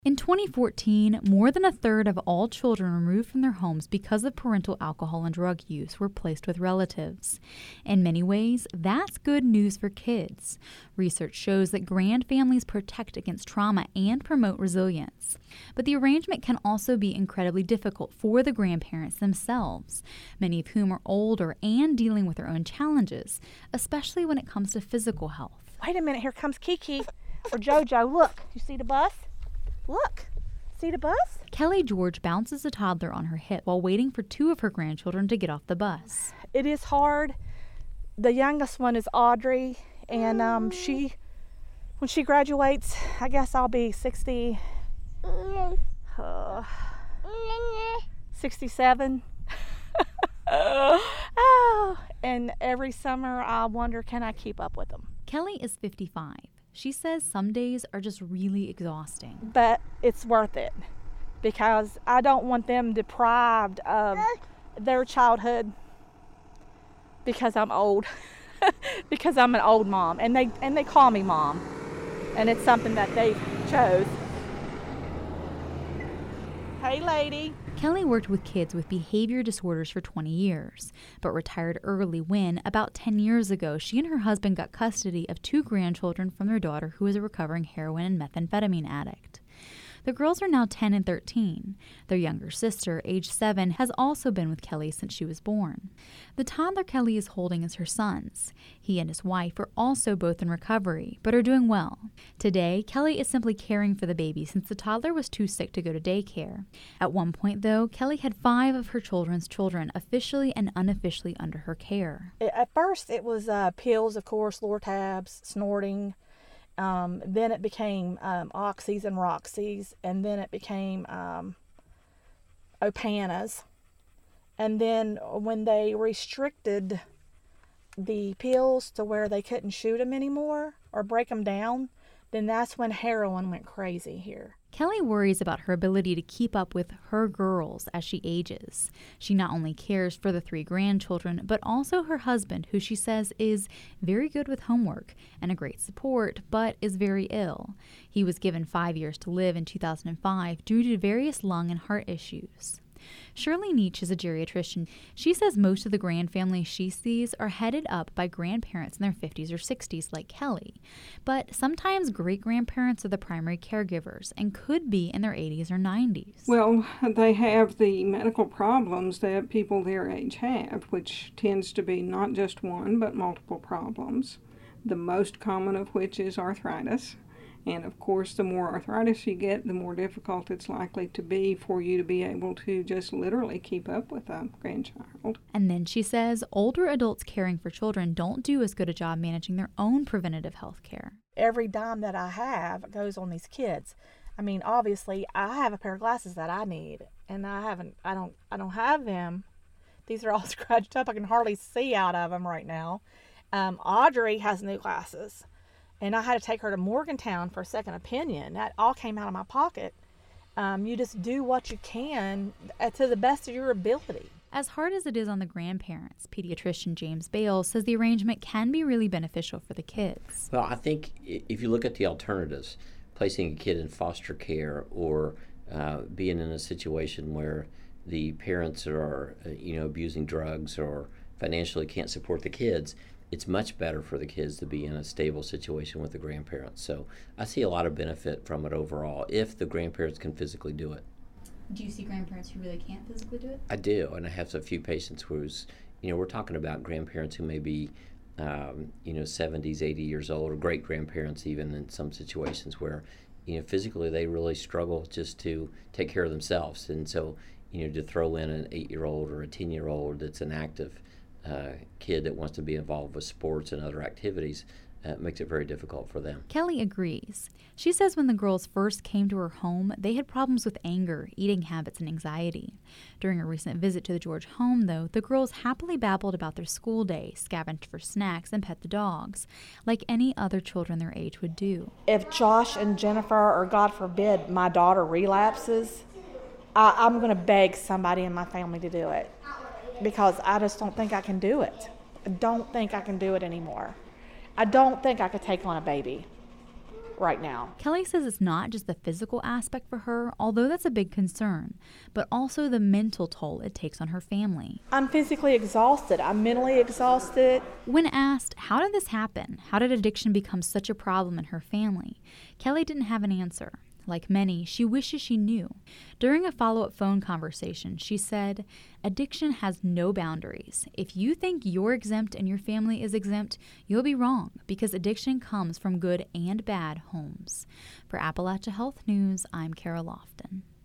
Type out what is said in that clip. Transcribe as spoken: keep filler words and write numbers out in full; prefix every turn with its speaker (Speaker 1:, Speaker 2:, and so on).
Speaker 1: In twenty fourteen, more than a third of all children removed from their homes because of parental alcohol and drug use were placed with relatives. In many ways, that's good news for kids. Research shows that grand families protect against trauma and promote resilience. But the arrangement can also be incredibly difficult for the grandparents themselves, many of whom are older and dealing with their own challenges, especially when it comes to physical health.
Speaker 2: Wait a minute, here comes Kiki or Jojo. Look, you see the bus? Look, see the bus?
Speaker 1: Kelly George bounces a toddler on her hip while waiting for two of her grandchildren to get off the bus.
Speaker 2: It is hard. The youngest one is Audrey, and um, she, when she graduates, I guess I'll be sixty, uh, sixty-seven. Oh, and every summer I wonder, can I keep up with them?
Speaker 1: Kelly is fifty-five. She says some days are just really exhausting.
Speaker 2: But it's worth it because I don't want them deprived of their childhood because I'm old. Because I'm an old mom, and they and they call me mom, and it's something that they chose. Hey, lady.
Speaker 1: Kelly worked with kids with behavior disorders for twenty years, but retired early when, about ten years ago, she and her husband got custody of two grandchildren from their daughter who is a recovering heroin and methamphetamine addict. The girls are now ten and thirteen. Their younger sister, age seven, has also been with Kelly since she was born. The toddler Kelly is holding is her son's. He and his wife are also both in recovery, but are doing well. Today, Kelly is simply caring for the baby since the toddler was too sick to go to daycare. At one point, though, Kelly had five of her children's children officially and unofficially under her care.
Speaker 2: At first, it was uh, pills, of course, Lortabs, snorting. Um, then it became um, Oxys and Roxys, and then it became um, Opanas. And then when they restricted the pills to where they couldn't shoot them anymore or break them down, then that's when heroin went crazy here.
Speaker 1: Kelly worries about her ability to keep up with her girls as she ages. She not only cares for the three grandchildren, but also her husband, who she says is very good with homework and a great support, but is very ill. He was given five years to live in two thousand five due to various lung and heart issues. Shirley Nietzsche is a geriatrician. She says most of the grand families she sees are headed up by grandparents in their fifties or sixties like Kelly. But sometimes great-grandparents are the primary caregivers and could be in their eighties or nineties.
Speaker 3: Well, they have the medical problems that people their age have, which tends to be not just one but multiple problems, the most common of which is arthritis. And of course, the more arthritis you get, the more difficult it's likely to be for you to be able to just literally keep up with a grandchild.
Speaker 1: And then she says older adults caring for children don't do as good a job managing their own preventative health care.
Speaker 2: Every dime that I have goes on these kids. I mean, obviously, I have a pair of glasses that I need, and I haven't. I don't. I don't have them. These are all scratched up. I can hardly see out of them right now. Um, Audrey has new glasses. And I had to take her to Morgantown for a second opinion. That all came out of my pocket. Um, you just do what you can to the best of your ability.
Speaker 1: As hard as it is on the grandparents, pediatrician James Bales says the arrangement can be really beneficial for the kids.
Speaker 4: Well, I think if you look at the alternatives, placing a kid in foster care or uh, being in a situation where the parents are, uh, you know, abusing drugs or financially can't support the kids, it's much better for the kids to be in a stable situation with the grandparents. So I see a lot of benefit from it overall if the grandparents can physically do it.
Speaker 1: Do you see grandparents who really can't physically do it?
Speaker 4: I do, and I have a few patients who's, you know, we're talking about grandparents who may be, um, you know, seventies, eighty years old, or great-grandparents even in some situations where, you know, physically they really struggle just to take care of themselves. And so, you know, to throw in an eight-year-old or a ten-year-old that's an active Uh, kid that wants to be involved with sports and other activities uh, makes it very difficult for them.
Speaker 1: Kelly agrees. She says when the girls first came to her home, they had problems with anger, eating habits, and anxiety. During a recent visit to the George home, though, the girls happily babbled about their school day, scavenged for snacks, and pet the dogs, like any other children their age would do.
Speaker 2: If Josh and Jennifer, or God forbid, my daughter relapses, I, I'm going to beg somebody in my family to do it. Because I just don't think I can do it. I don't think I can do it anymore. I don't think I could take on a baby right now.
Speaker 1: Kelly says it's not just the physical aspect for her, although that's a big concern, but also the mental toll it takes on her family.
Speaker 2: I'm physically exhausted. I'm mentally exhausted.
Speaker 1: When asked, how did this happen? How did addiction become such a problem in her family? Kelly didn't have an answer. Like many, she wishes she knew. During a follow-up phone conversation, she said, "Addiction has no boundaries. If you think you're exempt and your family is exempt, you'll be wrong, because addiction comes from good and bad homes." For Appalachia Health News, I'm Kara Lofton.